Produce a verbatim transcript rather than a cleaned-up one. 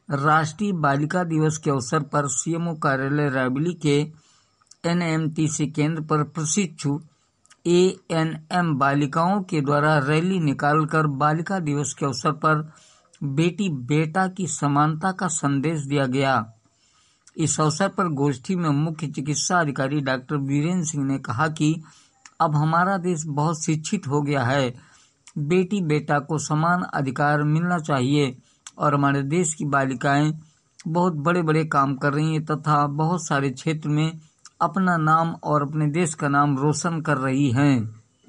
राष्ट्रीय बालिका दिवस के अवसर पर सीएमओ कार्यालय रायबरेली के एनएमटीसी केंद्र पर प्रशिक्षु एएनएम बालिकाओं के द्वारा रैली निकालकर बालिका दिवस के अवसर पर बेटी बेटा की समानता का संदेश दिया गया। इस अवसर पर गोष्ठी में मुख्य चिकित्सा अधिकारी डॉक्टर वीरेंद्र सिंह ने कहा कि अब हमारा देश बहुत शिक्षित हो गया है, बेटी बेटा को समान अधिकार मिलना चाहिए और हमारे देश की बालिकाएं बहुत बड़े बड़े काम कर रही हैं तथा बहुत सारे क्षेत्र में अपना नाम और अपने देश का नाम रोशन कर रही हैं।